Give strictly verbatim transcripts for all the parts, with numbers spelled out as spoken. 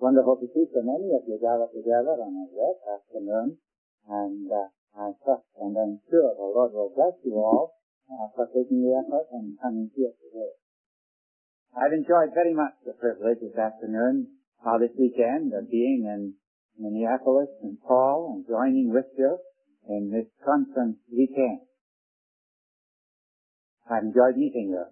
wonderful to see so many of you gathered together on a wet afternoon, and uh, I trust and I'm sure the Lord will bless you all uh, for taking the effort and coming here today. I've enjoyed very much the privilege this afternoon, or this weekend, of being in Minneapolis and Paul and joining with you in this conference weekend. I've enjoyed meeting you.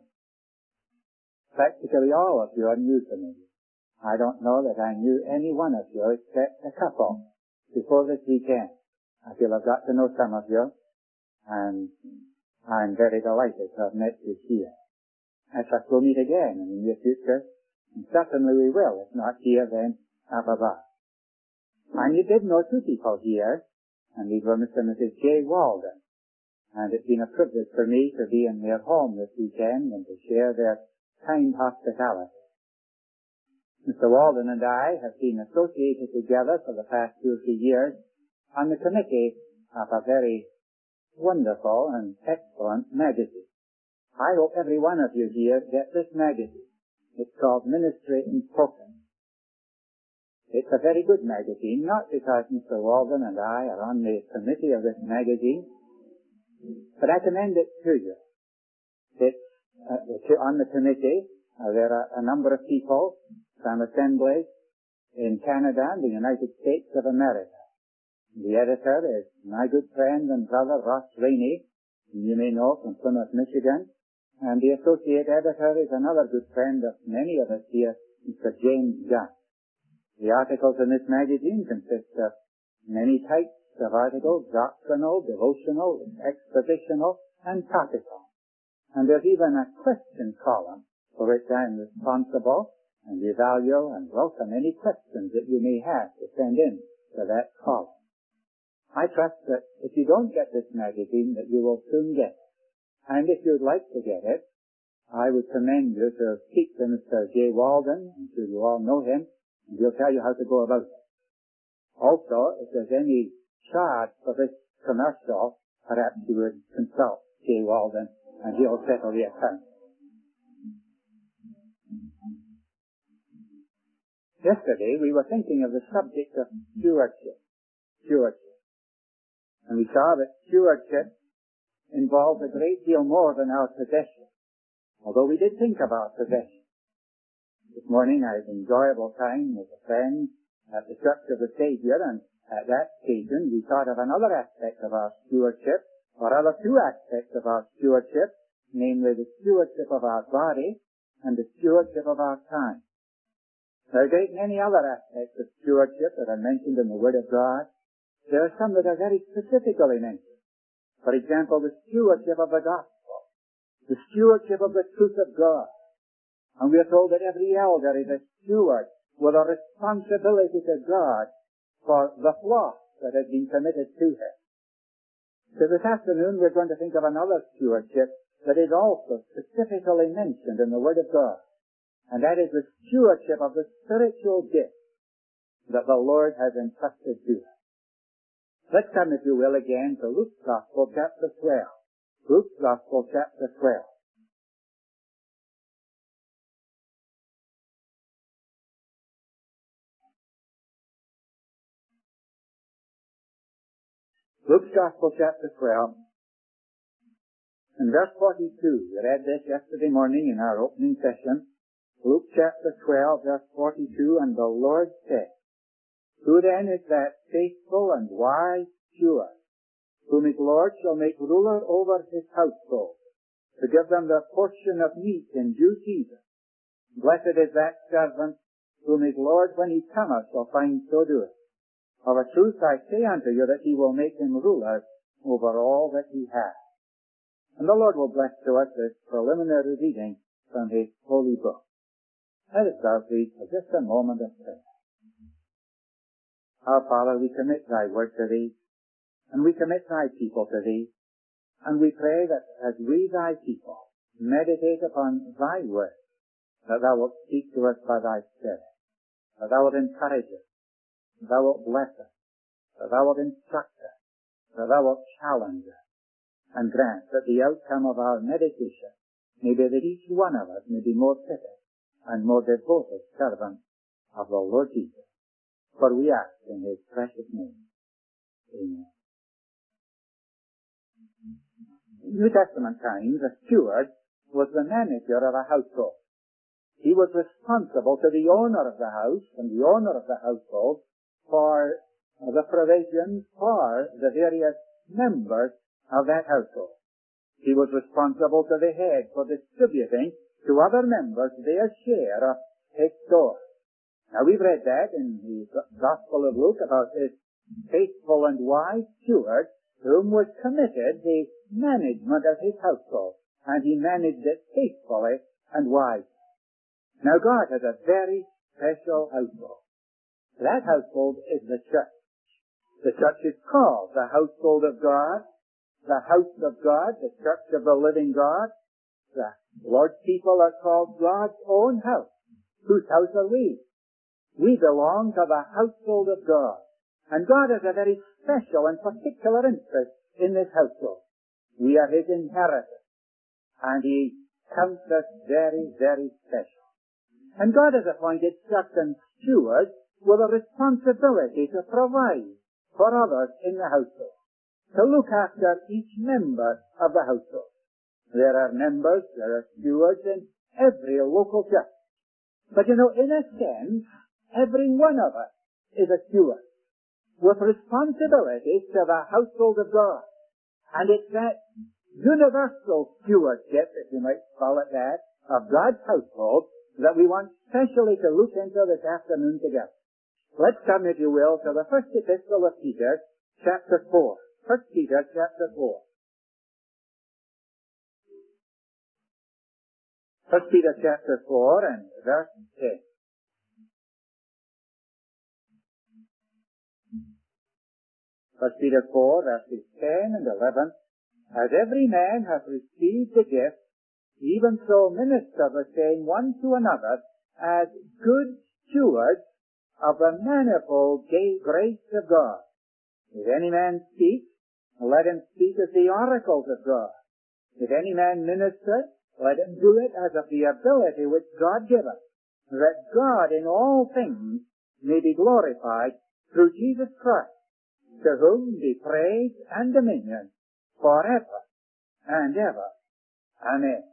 Practically all of you are new to me. I don't know that I knew any one of you except a couple before this weekend. I feel I've got to know some of you, and I'm very delighted to have met you here. I trust we'll meet again in the near future, and certainly we will, if not here, then up above. And you did know two people here, and these were Mister and Missus J. Walden, and it's been a privilege for me to be in their home this weekend and to share their kind hospitality. Mister Walden and I have been associated together for the past two or three years on the committee of a very wonderful and excellent magazine. I hope every one of you here gets this magazine. It's called Ministry in Spoken. It's a very good magazine, not because Mister Walden and I are on the committee of this magazine, but I commend it to you. It's uh, on the committee. Uh, there are a number of people from assemblies in Canada and the United States of America. The editor is my good friend and brother Ross Rainey, whom you may know from Plymouth, Michigan, and the associate editor is another good friend of many of us here, Mister James Gunn. The articles in this magazine consist of many types of articles, doctrinal, devotional, expositional, and topical. And there's even a question column for which I am responsible, and we value and welcome any questions that you may have to send in to that column. I trust that if you don't get this magazine, that you will soon get it. And if you'd like to get it, I would commend you to speak to Mister J. Walden. I'm sure you all know him, and he'll tell you how to go about it. Also, if there's any charge for this commercial, perhaps you would consult J. Walden, and he'll settle the account. Yesterday, we were thinking of the subject of stewardship. Stewardship. And we saw that stewardship involves a great deal more than our possession, although we did think about possession. This morning, I had an enjoyable time with a friend at the Church of the Saviour, and at that occasion, we thought of another aspect of our stewardship, or other two aspects of our stewardship, namely the stewardship of our body and the stewardship of our time. There are a great many other aspects of stewardship that are mentioned in the Word of God. There are some that are very specifically mentioned. For example, the stewardship of the gospel, the stewardship of the truth of God. And we are told that every elder is a steward with a responsibility to God for the flock that has been committed to him. So this afternoon we're going to think of another stewardship that is also specifically mentioned in the Word of God. And that is the stewardship of the spiritual gift that the Lord has entrusted to us. Let's come, if you will, again to Luke's Gospel, chapter twelve. Luke's Gospel, chapter twelve. Luke's Gospel, chapter twelve. In verse forty-two, we read this yesterday morning in our opening session. Luke chapter twelve, verse forty-two, and the Lord said, Who then is that faithful and wise steward, whom his Lord shall make ruler over his household, to give them their portion of meat in due season? Blessed is that servant, whom his Lord, when he cometh, shall find so doing. Of a truth I say unto you, that he will make him ruler over all that he has. And the Lord will bless to us this preliminary reading from his holy book. Let us bow, please, for just a moment of prayer. Our Father, we commit thy word to thee, and we commit thy people to thee, and we pray that as we, thy people, meditate upon thy word, that thou wilt speak to us by thy Spirit, that thou wilt encourage us, that thou wilt bless us, that thou wilt instruct us, that thou wilt challenge us, and grant that the outcome of our meditation may be that each one of us may be more fitted and more devoted servants of the Lord Jesus. For we ask in his precious name. Amen. In New Testament times, a steward was the manager of a household. He was responsible to the owner of the house and the owner of the household for the provisions for the various members of that household. He was responsible to the head for distributing to other members their share of his store. Now we've read that in the Gospel of Luke about this faithful and wise steward whom was committed the management of his household, and he managed it faithfully and wisely. Now God has a very special household. That household is the church. The church is called the household of God, the house of God, the church of the living God. The Lord's people are called God's own house. Whose house are we? We belong to the household of God. And God has a very special and particular interest in this household. We are his inheritors. And he counts us very, very special. And God has appointed certain stewards with a responsibility to provide for others in the household, to look after each member of the household. There are members, there are stewards in every local church. But you know, in a sense, every one of us is a steward with responsibilities to the household of God. And it's that universal stewardship, if you might call it that, of God's household that we want specially to look into this afternoon together. Let's come, if you will, to the first epistle of Peter, chapter four. First Peter, chapter four. First Peter, chapter four, and verse ten. First Peter four, verses ten and eleven. As every man hath received a gift, even so minister the same one to another as good stewards of the manifold grace of God. If any man speak, let him speak as the oracles of God. If any man minister, let him do it as of the ability which God giveth, that God in all things may be glorified through Jesus Christ, to whom be praise and dominion forever and ever. Amen.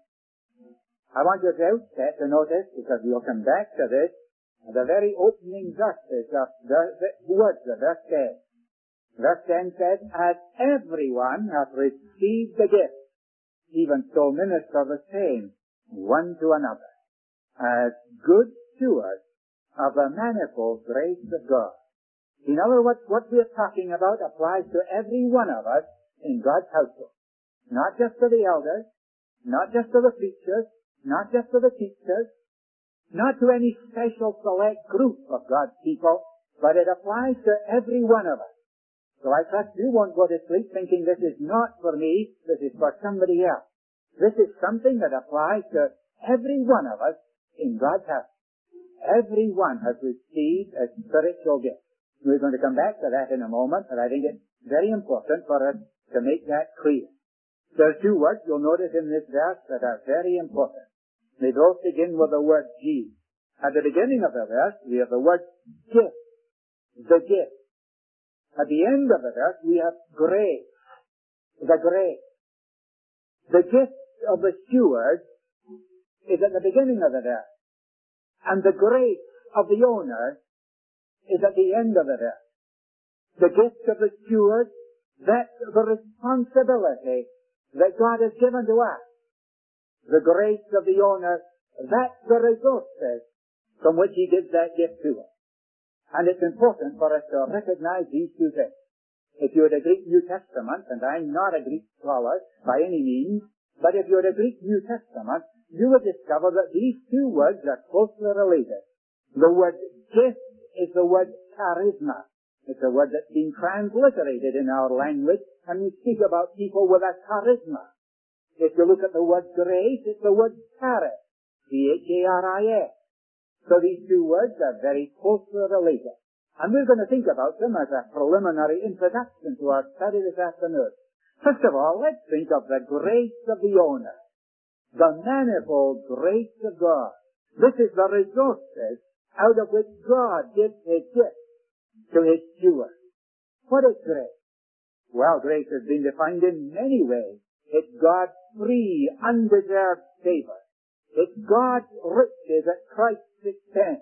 I want you to outset to notice, because we'll come back to this, the very opening verses of the, the words of verse ten. Verse ten says, as everyone hath received the gift, even so minister the same one to another, as good stewards of the manifold grace of God. In other words, what we're talking about applies to every one of us in God's household. Not just to the elders, not just to the preachers, not just to the teachers, not to any special select group of God's people, but it applies to every one of us. So I trust you won't go to sleep thinking this is not for me, this is for somebody else. This is something that applies to every one of us in God's house. Every one has received a spiritual gift. We're going to come back to that in a moment, but I think it's very important for us to make that clear. There are two words you'll notice in this verse that are very important. They both begin with the word G. At the beginning of the verse, we have the word gift, the gift. At the end of the verse, we have grace, the grace. The gift of the steward is at the beginning of the verse, and the grace of the owner is at the end of the verse. The gift of the steward, that's the responsibility that God has given to us. The grace of the owner, that's the resources from which he gives that gift to us. And it's important for us to recognize these two things. If you're a Greek New Testament, and I'm not a Greek scholar by any means, but if you're a Greek New Testament, you will discover that these two words are closely related. The word gift is the word charisma. It's a word that's been transliterated in our language, and we speak about people with a charisma. If you look at the word grace, it's the word charis, C H A R I S. So these two words are very closely related. And we're going to think about them as a preliminary introduction to our study this afternoon. First of all, let's think of the grace of the owner. The manifold grace of God. This is the resources out of which God gives his gift to his steward. What is grace? Well, grace has been defined in many ways. It's God's free, undeserved favor. It's God's riches at Christ's expense.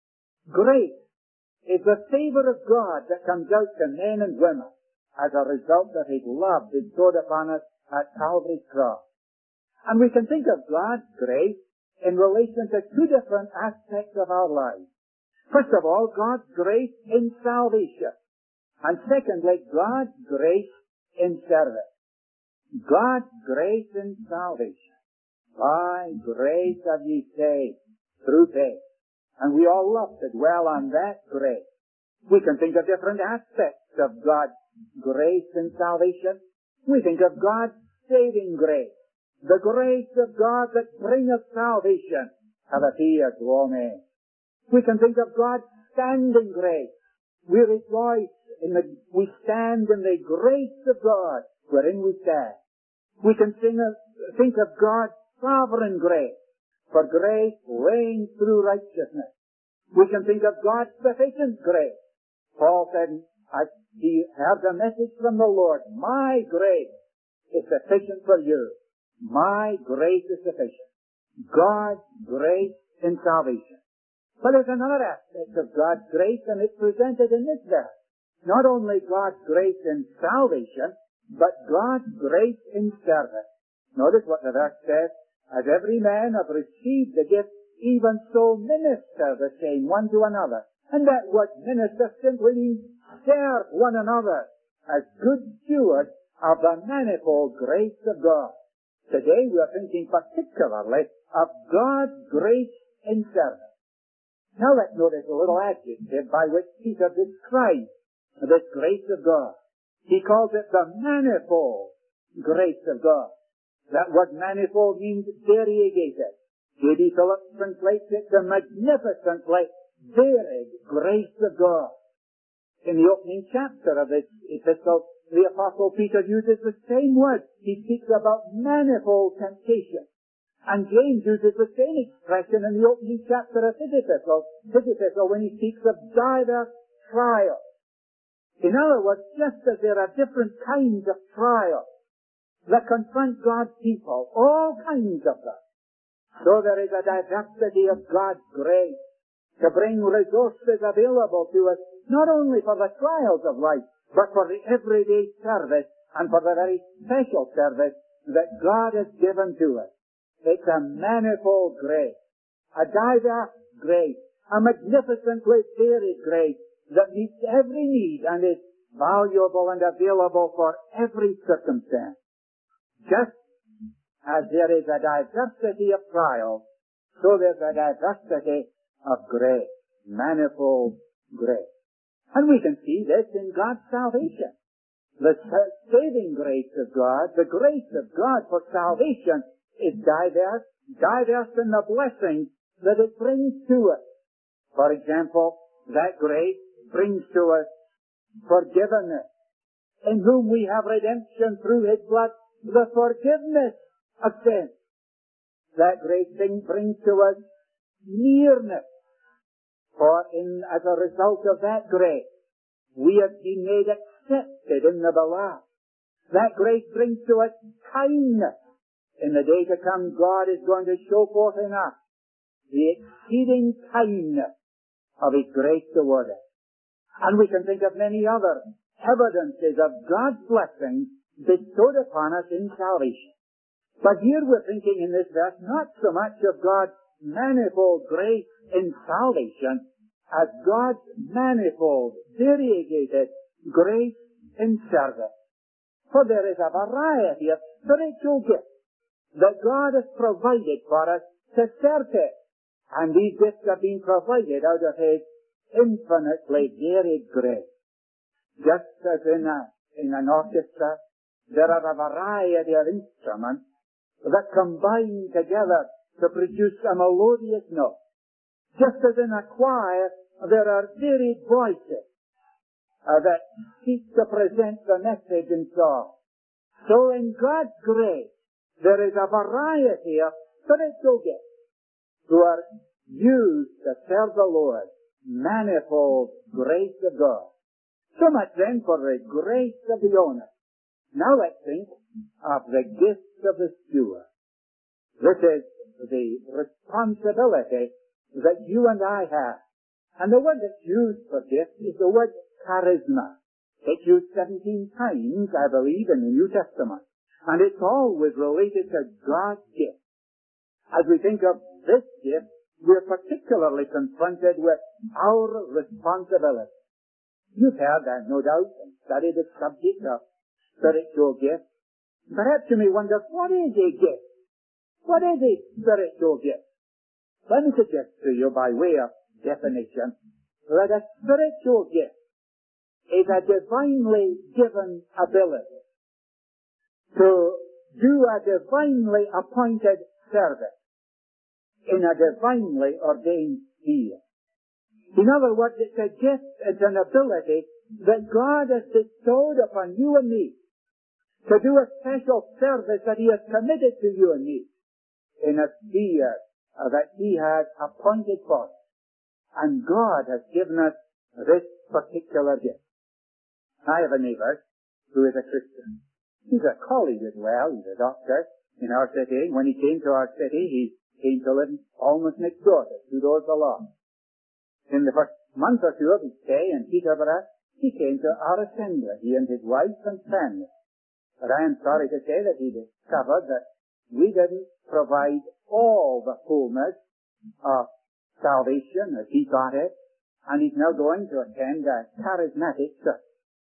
Grace is the favor of God that comes out to men and women as a result of his love bestowed upon us at Calvary's cross. And we can think of God's grace in relation to two different aspects of our lives. First of all, God's grace in salvation. And secondly, God's grace in service. God's grace in salvation. By grace have ye saved through faith. And we all love to dwell on that grace. We can think of different aspects of God's grace in salvation. We think of God's saving grace. The grace of God that bringeth salvation hath appeared to all men. We can think of God's standing grace. We rejoice in the, we stand in the grace of God wherein we stand. We can sing of, think of God's sovereign grace, for grace reigns through righteousness. We can think of God's sufficient grace. Paul said, as he heard a message from the Lord, my grace is sufficient for you. My grace is sufficient. God's grace in salvation. But there's another aspect of God's grace, and it's presented in this verse. Not only God's grace in salvation, but God's grace in service. Notice what the verse says, as every man hath received the gift, even so minister the same one to another. And that word minister simply means serve one another as good stewards of the manifold grace of God. Today we are thinking particularly of God's grace in service. Now let's notice a little adjective by which Peter describes this grace of God. He calls it the manifold grace of God. That word manifold means variegated. J B Phillips translates it the magnificently varied grace of God. In the opening chapter of this epistle, the Apostle Peter uses the same word. He speaks about manifold temptation. And James uses the same expression in the opening chapter of his epistle, his epistle when he speaks of diverse trials. In other words, just as there are different kinds of trials that confront God's people, all kinds of them, so there is a diversity of God's grace to bring resources available to us, not only for the trials of life, but for the everyday service and for the very special service that God has given to us. It's a manifold grace, a diverse grace, a magnificently varied grace that meets every need and is valuable and available for every circumstance. Just as there is a diversity of trials, so there's a diversity of grace, manifold grace. And we can see this in God's salvation. The saving grace of God, the grace of God for salvation is diverse, diverse in the blessings that it brings to us. For example, that grace brings to us forgiveness, in whom we have redemption through his blood, the forgiveness of sin. That grace brings to us nearness. For in, as a result of that grace, we have been made accepted in the beloved. That grace brings to us kindness. In the day to come, God is going to show forth in us the exceeding kindness of his grace toward us. And we can think of many other evidences of God's blessings bestowed upon us in salvation. But here we're thinking in this verse not so much of God's manifold grace in salvation as God's manifold, variegated grace in service. For there is a variety of spiritual gifts that God has provided for us to serve Him. And these gifts have been provided out of His infinitely varied grace. Just as in, a, in an orchestra, there are a variety of instruments that combine together to produce a melodious note. Just as in a choir, there are varied voices uh, that seek to present the message in song. So in God's grace, there is a variety of spiritual gifts who are used to serve the Lord. Manifold grace of God. So much then for the grace of the owner. Now let's think of the gifts of the steward. This is the responsibility that you and I have. And the word that's used for gift is the word charisma. It's used seventeen times, I believe, in the New Testament. And it's always related to God's gift. As we think of this gift, we're particularly confronted with our responsibility. You've heard that, no doubt, and studied the subject of spiritual gifts. Perhaps you may wonder, what is a gift? What is a spiritual gift? Let me suggest to you, by way of definition, that a spiritual gift is a divinely given ability to do a divinely appointed service in a divinely ordained sphere. In other words, it's a gift, it's an ability that God has bestowed upon you and me to do a special service that He has committed to you and me in a sphere that He has appointed for us. And God has given us this particular gift. I have a neighbor who is a Christian. He's a colleague as well. He's a doctor in our city. When he came to our city, he came to live almost next door, two doors along. In the first month or two of his stay in Peterborough, he came to our assembly, he and his wife and family. But I am sorry to say that he discovered that we didn't provide all the fullness of salvation as he got it, and he's now going to attend a charismatic church.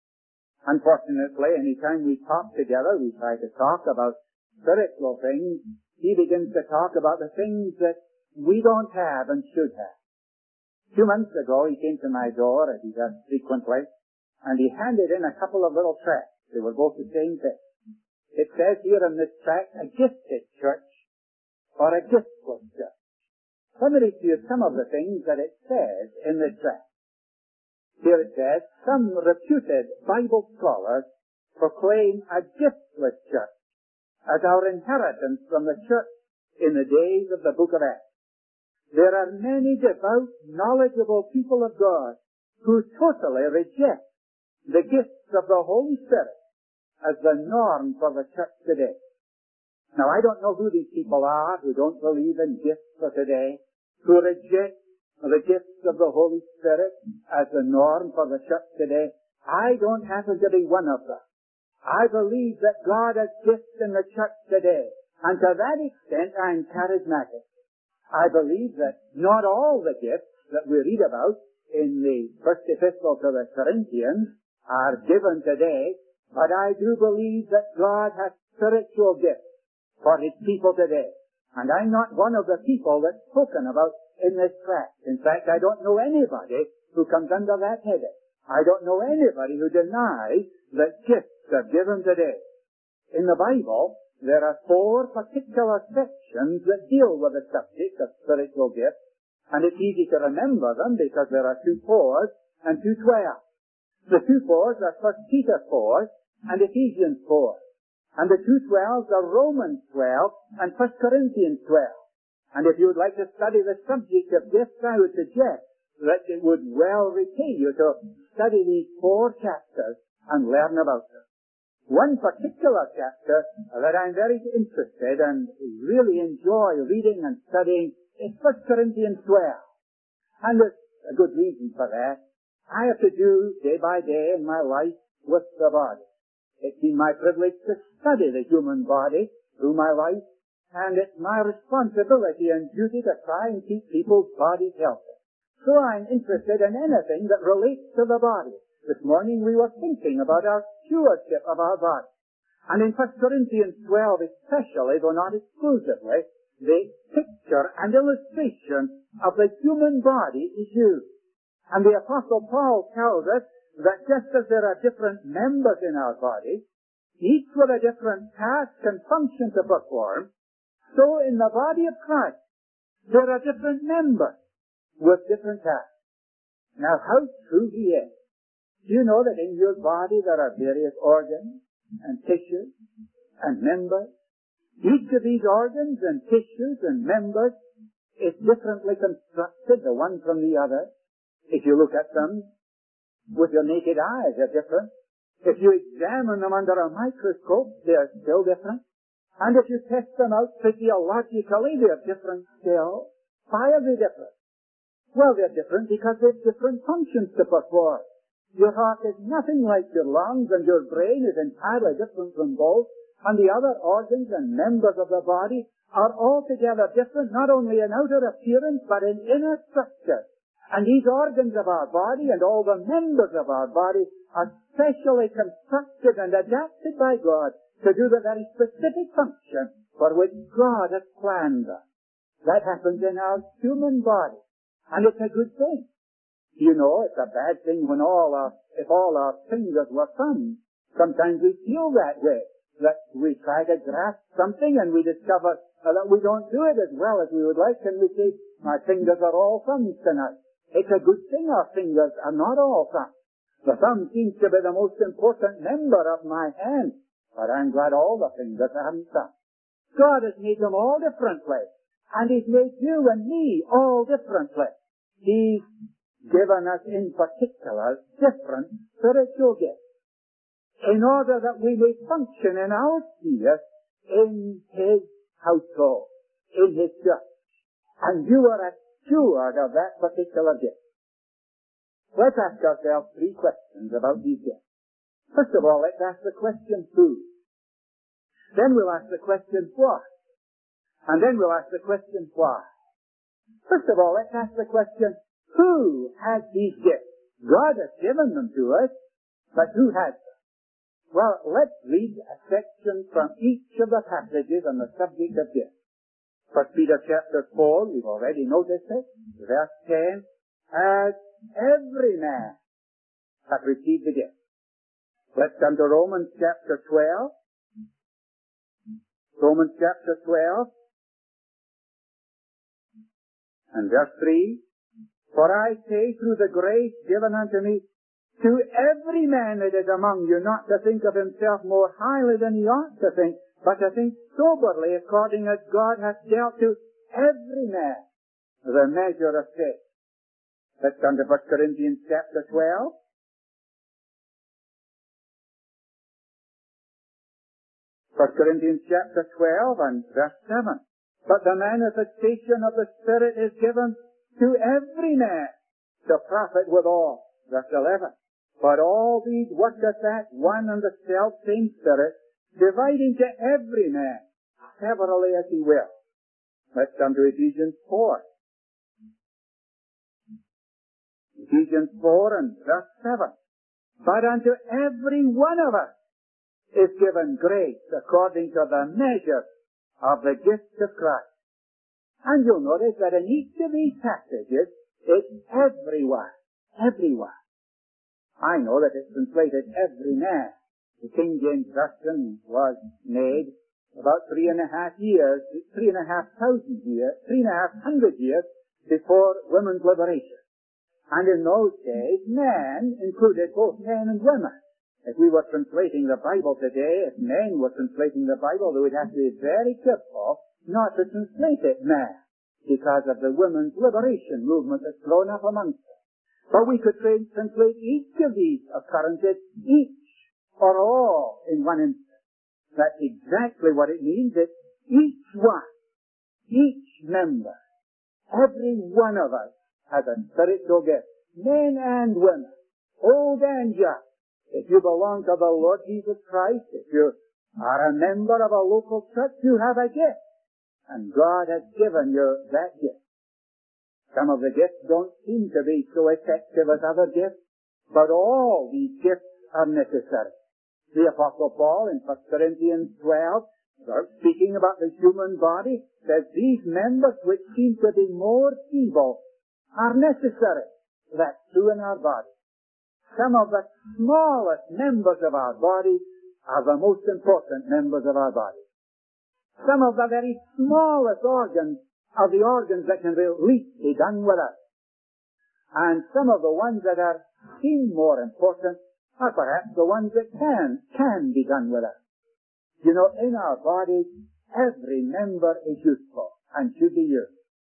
Unfortunately, any time we talk together, we try to talk about spiritual things, he begins to talk about the things that we don't have and should have. A few months ago, he came to my door, as he does frequently, and he handed in a couple of little tracts. They were both the same thing. It says here in this tract, a gifted church or a giftless church. Let me read to you some of the things that it says in this tract. Here it says, some reputed Bible scholars proclaim a giftless church as our inheritance from the church in the days of the book of Acts. There are many devout, knowledgeable people of God who totally reject the gifts of the Holy Spirit as the norm for the church today. Now, I don't know who these people are who don't believe in gifts for today, who reject the gifts of the Holy Spirit as the norm for the church today. I don't happen to be one of them. I believe that God has gifts in the church today, and to that extent I'm charismatic. I believe that not all the gifts that we read about in the first epistle to the Corinthians are given today, but I do believe that God has spiritual gifts for His people today. And I'm not one of the people that's spoken about in this tract. In fact, I don't know anybody who comes under that heading. I don't know anybody who denies that gifts are given today. In the Bible, there are four particular sections that deal with the subject of spiritual gifts, and it's easy to remember them because there are two fours and two twelves. The two fours are First Peter four and Ephesians four, and the two twelves are Romans twelve and First Corinthians twelve. And if you would like to study the subject of gifts, I would suggest that it would well repay you to study these four chapters and learn about them. One particular chapter that I'm very interested and really enjoy reading and studying is First Corinthians twelve. And there's a good reason for that. I have to do day by day in my life with the body. It's been my privilege to study the human body through my life, and it's my responsibility and duty to try and keep people's bodies healthy. So I'm interested in anything that relates to the body. This morning we were thinking about our stewardship of our body. And in First Corinthians twelve especially, though not exclusively, the picture and illustration of the human body is used. And the Apostle Paul tells us that just as there are different members in our body, each with a different task and function to perform, so in the body of Christ, there are different members with different tasks. Now, how true he is. Do you know that in your body there are various organs and tissues and members? Each of these organs and tissues and members is differently constructed, the one from the other. If you look at them with your naked eye, they're different. If you examine them under a microscope, they're still different. And if you test them out physiologically, they're different still. Why are they different? Well, they're different because they've different functions to perform. Your heart is nothing like your lungs, and your brain is entirely different from both. And the other organs and members of the body are altogether different, not only in outer appearance, but in inner structure. And these organs of our body and all the members of our body are specially constructed and adapted by God to do the very specific function for which God has planned them. That happens in our human body. And it's a good thing. You know, it's a bad thing when all our, if all our fingers were thumbs. Sometimes we feel that way, that we try to grasp something and we discover uh, that we don't do it as well as we would like, and we say, my fingers are all thumbs tonight. It's a good thing our fingers are not all thumbs. The thumb seems to be the most important member of my hand, but I'm glad all the fingers aren't thumbs. God has made them all differently, and He's made you and me all differently. He's given us in particular different spiritual gifts in order that we may function in our sphere in His household, in His church. And you are assured of that particular gift. Let's ask ourselves three questions about these gifts. First of all, let's ask the question who. Then we'll ask the question what. And then we'll ask the question why. First of all, let's ask the question, who has these gifts? God has given them to us, but who has them? Well, let's read a section from each of the passages on the subject of gifts. First Peter chapter four, we've already noticed it, verse ten, as every man hath received the gift. Let's come to Romans chapter twelve. Romans chapter twelve, and verse three, for I say through the grace given unto me, to every man that is among you not to think of himself more highly than he ought to think, but to think soberly according as God hath dealt to every man the measure of faith. Let's come to First Corinthians chapter twelve. First Corinthians chapter twelve and verse seven. But the manifestation of the Spirit is given to every man to profit withal. Verse eleven. But all these worketh that one and the self-same Spirit, dividing to every man severally as he will. Let's come to Ephesians four. Ephesians four and verse seven. But unto every one of us is given grace according to the measure of the gift of Christ. And you'll notice that in each of these passages, it's everyone. Everyone. I know that it's translated every man. The King James Version was made about three and a half years, three and a half thousand years, three and a half hundred years before women's liberation. And in those days, man included both men and women. If we were translating the Bible today, if men were translating the Bible, they would have to be very careful not to translate it man, because of the women's liberation movement that's grown up amongst us. But we could translate each of these occurrences, each or all in one instance. That's exactly what it means. It's each one, each member, every one of us has a spiritual gift, men and women, old and young. If you belong to the Lord Jesus Christ, if you are a member of a local church, you have a gift. And God has given you that gift. Some of the gifts don't seem to be so effective as other gifts, but all these gifts are necessary. The Apostle Paul in First Corinthians twelve, speaking about the human body, says these members which seem to be more feeble are necessary. That's true in our body. Some of the smallest members of our body are the most important members of our body. Some of the very smallest organs are the organs that can least be done with us. And some of the ones that are seem more important are perhaps the ones that can, can be done with us. You know, in our bodies, every member is useful and should be used.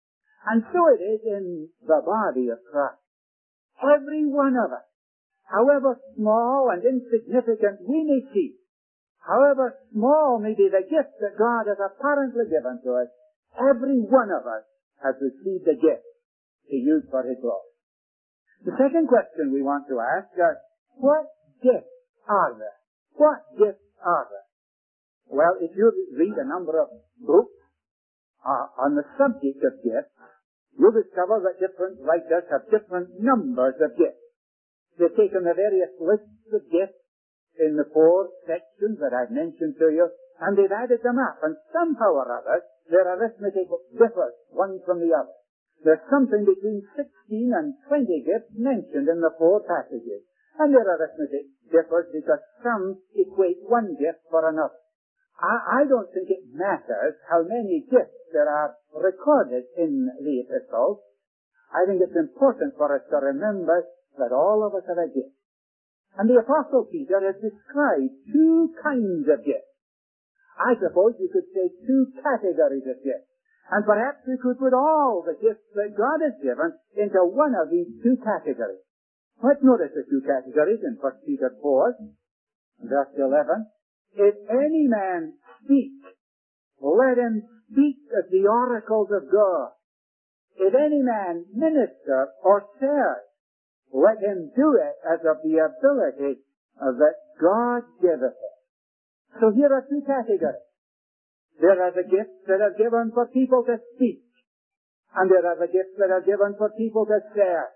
And so it is in the body of Christ. Every one of us, however small and insignificant we may seem, however small may be the gift that God has apparently given to us, every one of us has received a gift to use for His glory. The second question we want to ask is, what gifts are there? What gifts are there? Well, if you read a number of books uh, on the subject of gifts, you'll discover that different writers have different numbers of gifts. They've taken the various lists of gifts in the four sections that I've mentioned to you, and they've added them up, and somehow or other, their arithmetic differs one from the other. There's something between sixteen and twenty gifts mentioned in the four passages, and their arithmetic differs because some equate one gift for another. I, I don't think it matters how many gifts there are recorded in the epistles. I think it's important for us to remember that all of us have a gift. And the Apostle Peter has described two kinds of gifts. I suppose you could say two categories of gifts. And perhaps we could put all the gifts that God has given into one of these two categories. Let's notice the two categories in First Peter four, verse eleven. If any man speak, let him speak as the oracles of God. If any man minister or serve, let him do it as of the ability that God giveth him. So here are two categories. There are the gifts that are given for people to speak, and there are the gifts that are given for people to serve.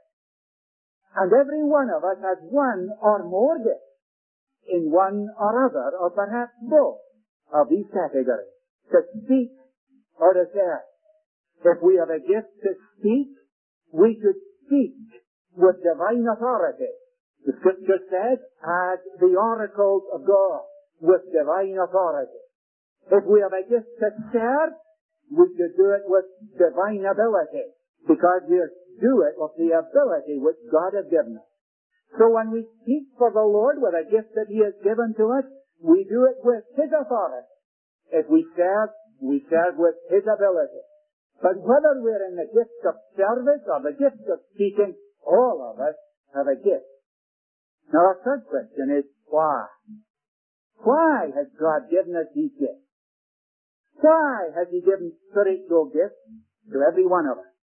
And every one of us has one or more gifts in one or other, or perhaps both of these categories, to speak or to serve. If we have a gift to speak, we should speak with divine authority. The Scripture says, as the oracles of God, with divine authority. If we have a gift to serve, we should do it with divine ability, because we do it with the ability which God has given us. So when we speak for the Lord with a gift that He has given to us, we do it with His authority. If we serve, we serve with His ability. But whether we're in the gift of service or the gift of speaking, all of us have a gift. Now our third question is, why? Why has God given us these gifts? Why has He given spiritual gifts to every one of us?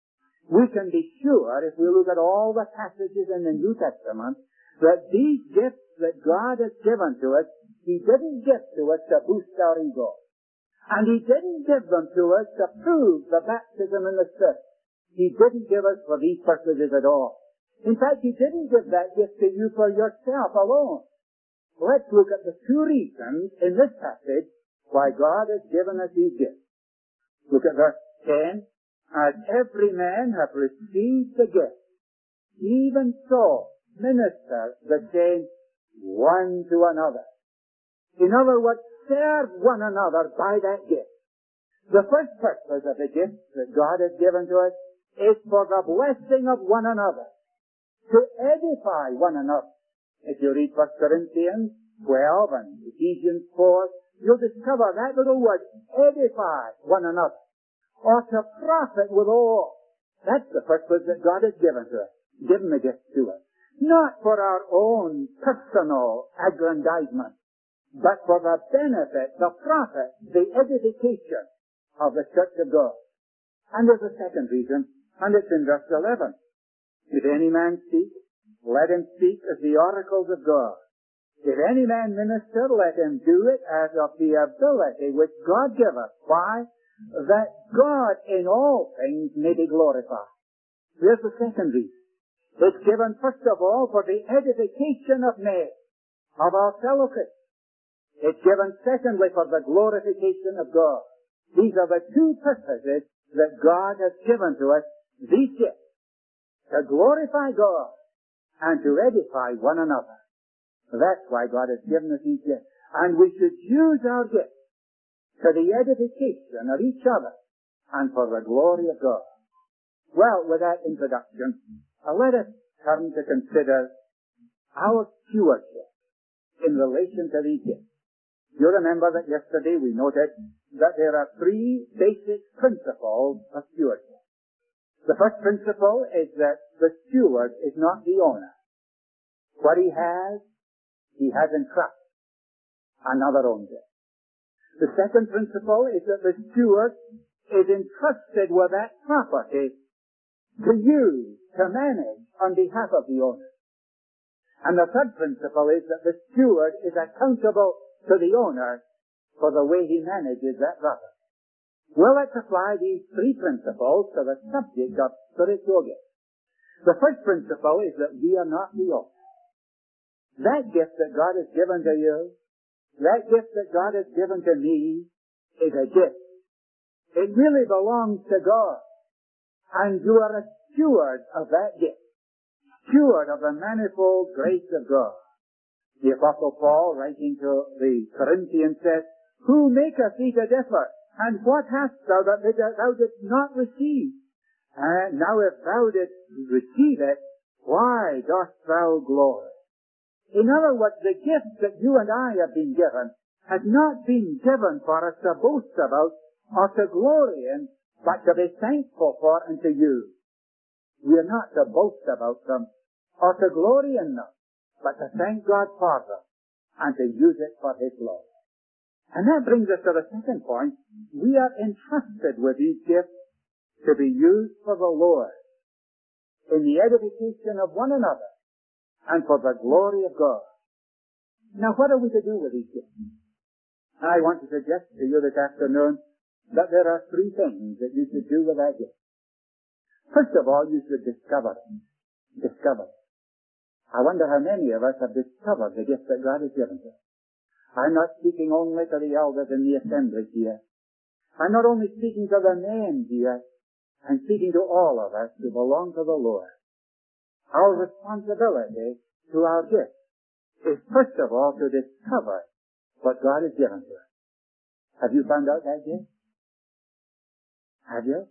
We can be sure, if we look at all the passages in the New Testament, that these gifts that God has given to us, He didn't give to us to boost our ego. And He didn't give them to us to prove the baptism in the Spirit. He didn't give us for these purposes at all. In fact, He didn't give that gift to you for yourself alone. Let's look at the two reasons in this passage why God has given us these gifts. Look at verse ten. As every man hath received the gift, even so minister the same one to another. In other words, serve one another by that gift. The first purpose of the gift that God has given to us is for the blessing of one another, to edify one another. If you read First Corinthians twelve and Ephesians four, you'll discover that little word, edify one another, or to profit withal. That's the purpose that God has given to us, given the gift to us. Not for our own personal aggrandizement, but for the benefit, the profit, the edification of the Church of God. And there's a second reason, and it's in verse eleven. If any man speak, let him speak as the oracles of God. If any man minister, let him do it as of the ability which God giveth. Why? That God in all things may be glorified. Here's the second reason. It's given first of all for the edification of men, of our fellow Christians. It's given secondly for the glorification of God. These are the two purposes that God has given to us, these gifts, to glorify God and to edify one another. That's why God has given us these gifts. And we should use our gifts to the edification of each other and for the glory of God. Well, with that introduction, uh, let us come to consider our stewardship in relation to these gifts. You remember that yesterday we noted that there are three basic principles of stewardship. The first principle is that the steward is not the owner. What he has, he has in trust. Another owns it. The second principle is that the steward is entrusted with that property to use, to manage on behalf of the owner. And the third principle is that the steward is accountable to the owner for the way he manages that property. Well, let's apply these three principles to the subject of spiritual gifts. The first principle is that we are not the owner. That gift that God has given to you, that gift that God has given to me, is a gift. It really belongs to God. And you are a steward of that gift. Steward of the manifold grace of God. The Apostle Paul, writing to the Corinthians, says, Who maketh thee to differ? And what hast thou that thou didst not receive? And now if thou didst receive it, why dost thou glory? In other words, the gift that you and I have been given has not been given for us to boast about or to glory in, but to be thankful for and to use. We are not to boast about them or to glory in them, but to thank God for them and to use it for His glory. And that brings us to the second point. We are entrusted with these gifts to be used for the Lord in the edification of one another and for the glory of God. Now, what are we to do with these gifts? I want to suggest to you this afternoon that there are three things that you should do with that gift. First of all, you should discover it. Discover it. I wonder how many of us have discovered the gift that God has given to us. I'm not speaking only to the elders in the assembly here. I'm not only speaking to the men here. I'm speaking to all of us who belong to the Lord. Our responsibility to our gift is first of all to discover what God has given to us. Have you found out that gift? Have you?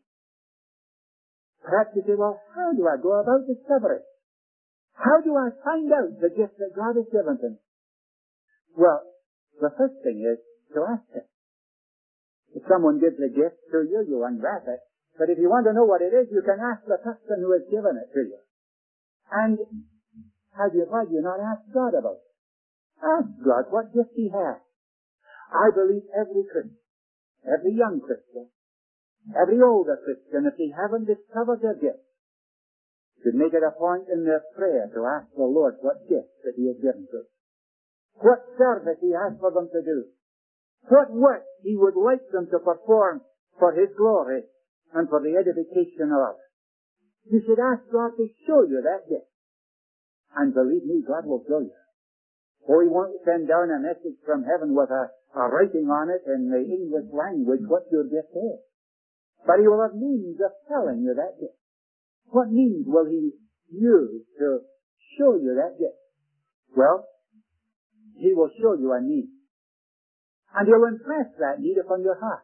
Perhaps you say, well, how do I go about discovering? How do I find out the gift that God has given to me? Well, the first thing is to ask Him. If someone gives a gift to you, you unwrap it. But if you want to know what it is, you can ask the person who has given it to you. And have you, why do you not ask God about it? Ask God what gift He has. I believe every Christian, every young Christian, every older Christian, if they haven't discovered their gift, should make it a point in their prayer to ask the Lord what gift that He has given to them. What service He has for them to do. What work He would like them to perform for His glory and for the edification of others. You should ask God to show you that gift. And believe me, God will show you. Oh, He won't send down a message from heaven with a, a writing on it in the English language what your gift is. But He will have means of telling you that gift. What means will He use to show you that gift? Well, He will show you a need. And He'll impress that need upon your heart.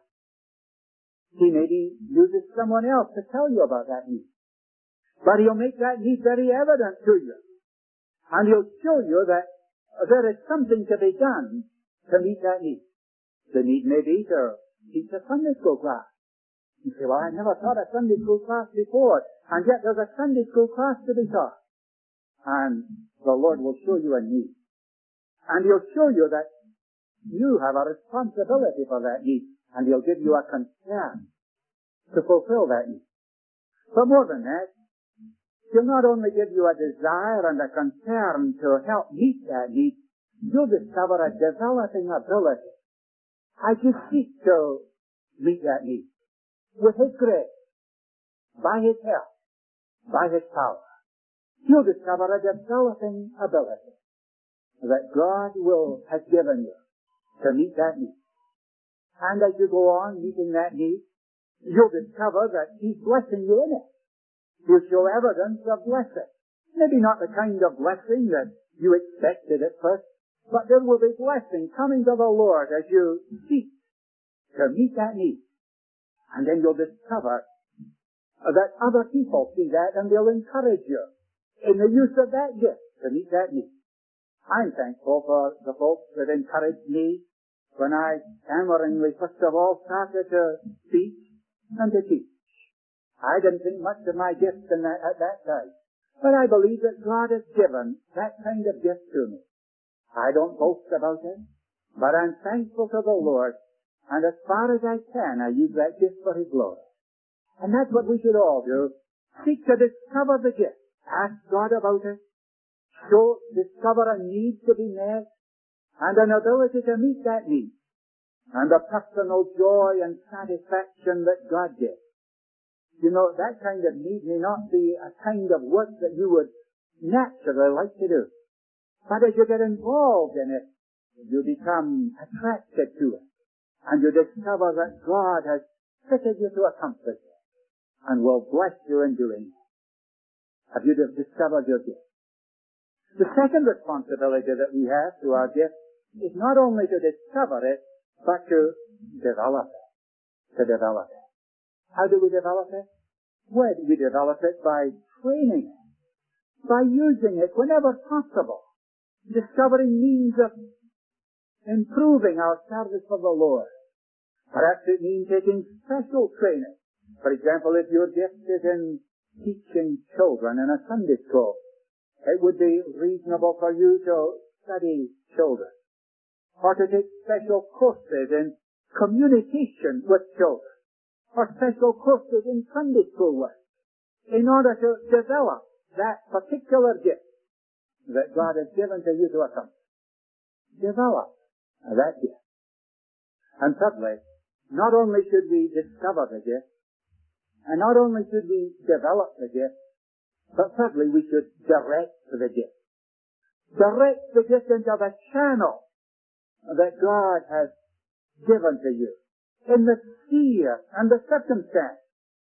He maybe uses someone else to tell you about that need. But He'll make that need very evident to you. And He'll show you that there is something to be done to meet that need. The need may be to teach a Sunday school class. You say, well, I never taught a Sunday school class before, and yet there's a Sunday school class to be taught. And the Lord will show you a need. And He'll show you that you have a responsibility for that need, and He'll give you a concern to fulfill that need. But more than that, He'll not only give you a desire and a concern to help meet that need, you'll discover a developing ability as you seek to meet that need. With His grace, by His help, by His power, you'll discover a developing ability that God will has given you to meet that need. And as you go on meeting that need, you'll discover that He's blessing you in it. He'll show evidence of blessing. Maybe not the kind of blessing that you expected at first, but there will be blessing coming to the Lord as you seek to meet that need. And then you'll discover that other people see that and they'll encourage you in the use of that gift to meet that need. I'm thankful for the folks that encouraged me when I stammeringly first of all started to speak and to teach. I didn't think much of my gifts in that, at that time. But I believe that God has given that kind of gift to me. I don't boast about it, but I'm thankful to the Lord, and as far as I can, I use that gift for His glory. And that's what we should all do. Seek to discover the gift. Ask God about it. Show, discover a need to be met, and an ability to meet that need, and the personal joy and satisfaction that God gives. You know, that kind of need may not be a kind of work that you would naturally like to do. But as you get involved in it, you become attracted to it, and you discover that God has fitted you to accomplish it, and will bless you in doing it. Have you discovered your gift? The second responsibility that we have to our gift is not only to discover it, but to develop it. To develop it. How do we develop it? Well, we develop it by training it, by using it whenever possible, discovering means of improving our service for the Lord. Perhaps it means taking special training. For example, if your gift is in teaching children in a Sunday school, it would be reasonable for you to study children, or to take special courses in communication with children, or special courses in Sunday school work, in order to develop that particular gift that God has given to you to accomplish. Develop that gift. And thirdly, not only should we discover the gift, and not only should we develop the gift, but thirdly, we should direct the gift. Direct the gift into the channel that God has given to you, in the sphere and the circumstance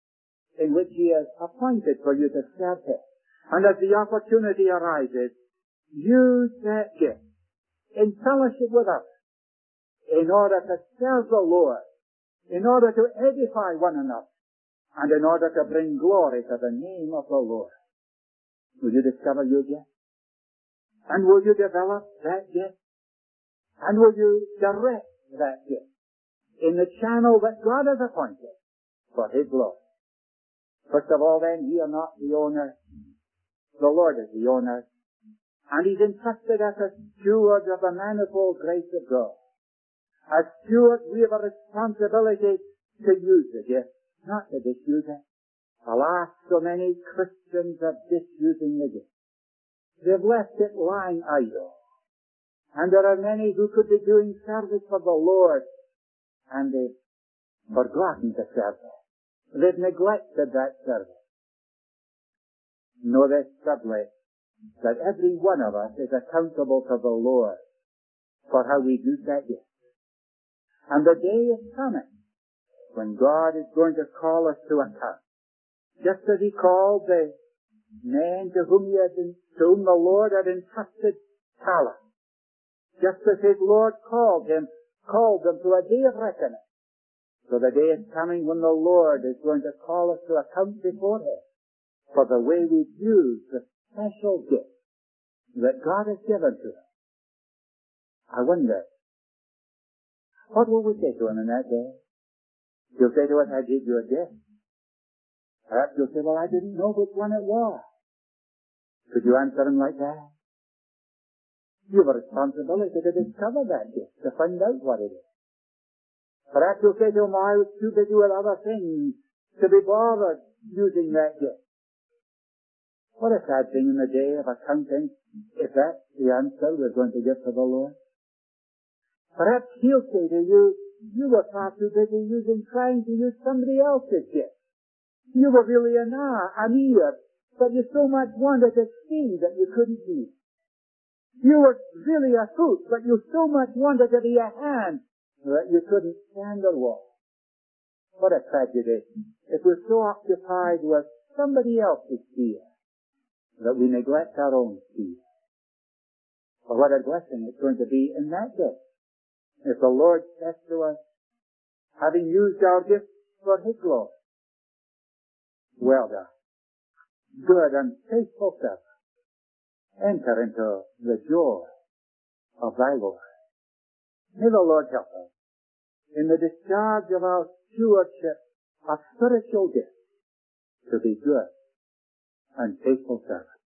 in which He has appointed for you to serve Him. And as the opportunity arises, use that gift in fellowship with others, in order to serve the Lord, in order to edify one another, and in order to bring glory to the name of the Lord. Will you discover your gift? And will you develop that gift? And will you direct that gift in the channel that God has appointed for His glory? First of all, then, ye are not the owner. The Lord is the owner. And He's entrusted us as stewards of the manifold grace of God. As stewards, we have a responsibility to use the gift, not to disuse it. Alas, so many Christians are misusing the gift. They've left it lying idle. And there are many who could be doing service for the Lord, and they've forgotten to serve Him. They've neglected that service. Know this, thirdly, that every one of us is accountable to the Lord for how we use that gift. And the day is coming when God is going to call us to account. Just as He called the men to whom He had, to whom the Lord had entrusted talent. Just as His Lord called him, called them to a day of reckoning. So the day is coming when the Lord is going to call us to account before Him for the way we've used the special gift that God has given to us. I wonder, what will we say to Him in that day? He'll say to us, I gave you a gift. Perhaps you'll say, well, I didn't know which one it was. Could you answer Him like that? You have a responsibility to discover that gift, to find out what it is. Perhaps you'll say to Him, oh, I was too busy with other things to be bothered using that gift. What a sad thing in the day of accounting, if that's the answer we're going to give to the Lord. Perhaps He'll say to you, you were far too busy using, trying to use somebody else's gift. You were really an eye, an ear, but you so much wanted to see that you couldn't see. You were really a foot, but you so much wanted to be a hand that you couldn't stand or walk. What a tragedy if we're so occupied with somebody else's sphere that we neglect our own sphere. But what a blessing it's going to be in that day if the Lord says to us, having used our gifts for His glory, well done, good and faithful servant, enter into the joy of thy Lord. May the Lord help us in the discharge of our stewardship of spiritual gifts, to be good and faithful servants.